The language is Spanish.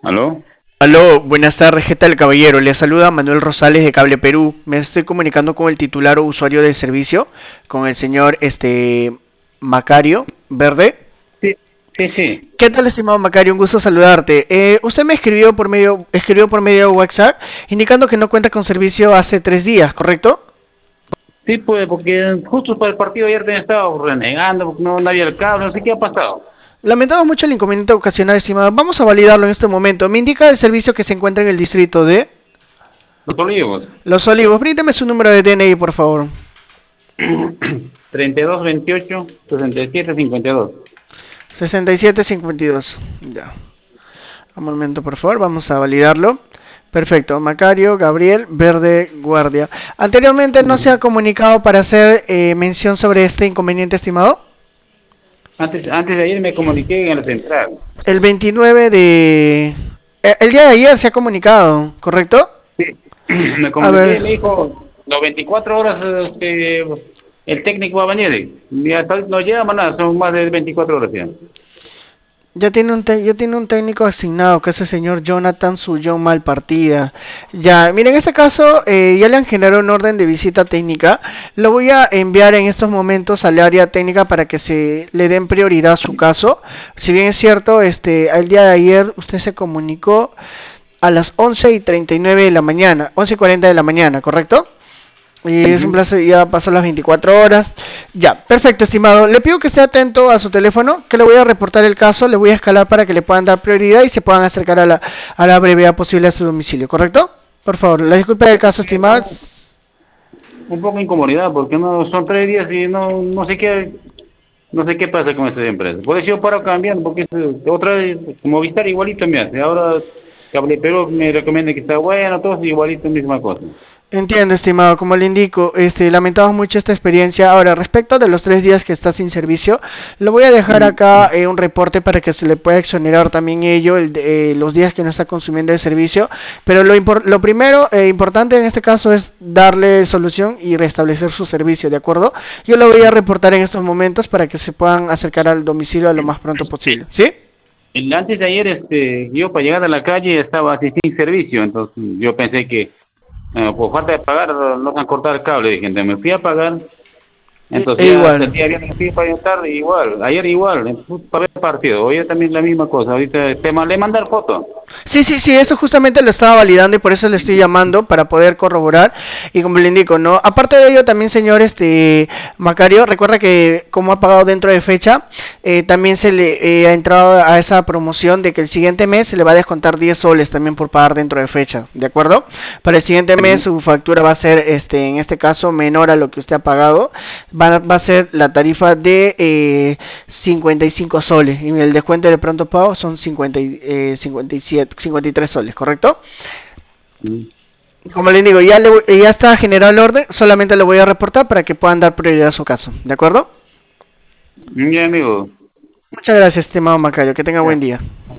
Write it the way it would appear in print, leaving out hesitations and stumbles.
¿Aló? Aló, buenas tardes, ¿qué tal, caballero? Le saluda Manuel Rosales de Cable Perú. Me estoy comunicando con el titular o usuario del servicio, con el señor Macario Verde. Sí, sí, sí. ¿Qué tal, estimado Macario? Un gusto saludarte. Usted me escribió por medio de WhatsApp indicando que no cuenta con servicio hace 3 días, ¿correcto? Sí, pues, porque justo para el partido ayer te estaba renegando, porque no había el cable, no sé qué ha pasado. Lamentamos mucho el inconveniente ocasional, estimado. Vamos a validarlo en este momento. Me indica el servicio que se encuentra en el distrito de Los olivos. Los Olivos. Bríndeme su número de DNI, por favor. 32 28 67 52. 6752. Ya. Un momento, por favor, vamos a validarlo. Perfecto, Macario Gabriel Verde Guardia. Anteriormente no se ha comunicado para hacer mención sobre este inconveniente, estimado. Antes de ayer me comuniqué en la central. El 29 de... el día de ayer se ha comunicado, ¿correcto? Sí, me A ver, comuniqué, me dijo, las 24 horas el técnico va a venir. Y hasta ahorita no llega nada, son más de 24 horas ya. ya tiene un técnico asignado, que es el señor Jonathan Sullón Malpartida. Ya, miren, en este caso ya le han generado un orden de visita técnica. Lo voy a enviar en estos momentos al área técnica para que se le den prioridad a su caso. Si bien es cierto, el día de ayer usted se comunicó a las 11:39 de la mañana, 11:40 de la mañana, ¿correcto? Y es un Ujú. placer, ya pasó las 24 horas. Ya, perfecto, estimado. Le pido que esté atento a su teléfono, que le voy a reportar el caso, le voy a escalar para que le puedan dar prioridad y se puedan acercar a la brevedad posible a su domicilio, ¿correcto? Por favor, la disculpa del caso, estimado. Un poco incomodidad, porque no son 3 días y no sé qué pasa con esta empresa. Por eso yo paro cambiando, porque otra vez, Movistar igualito me hace. Ahora Cable Perú me recomienda que está bueno, todo igualito, misma cosa. Entiendo, estimado, como le indico, lamentamos mucho esta experiencia. Ahora, respecto de los 3 días que está sin servicio, lo voy a dejar Mm, acá un reporte para que se le pueda exonerar también ello, los días que no está consumiendo el servicio. Pero lo primero importante en este caso es darle solución y restablecer su servicio, ¿de acuerdo? Yo lo voy a reportar en estos momentos para que se puedan acercar al domicilio a lo más pronto posible, ¿sí? Antes de ayer, yo para llegar a la calle estaba así sin servicio, entonces yo pensé que por falta de pagar no se han cortado el cable. Dije, entonces me fui a pagar. Entonces ya Igual. hasta el día viernes fui para tarde igual, ayer igual, para ver el partido, hoy también la misma cosa, ahorita le mandar foto. Sí, sí, sí, eso justamente lo estaba validando y por eso le estoy llamando para poder corroborar y como le indico, ¿no? Aparte de ello también, señor Macario, recuerda que como ha pagado dentro de fecha, también se le ha entrado a esa promoción de que el siguiente mes se le va a descontar 10 soles también por pagar dentro de fecha, ¿de acuerdo? Para el siguiente mes Ujú. su factura va a ser, en este caso, menor a lo que usted ha pagado, va a ser la tarifa de 55 soles y el descuento de pronto pago son 57, 53 soles, ¿correcto? Mm. Como les digo, ya está generado el orden, solamente lo voy a reportar para que puedan dar prioridad a su caso, ¿de acuerdo? Ya amigo. Muchas gracias, estimado Macario, que tenga buen Ya. día.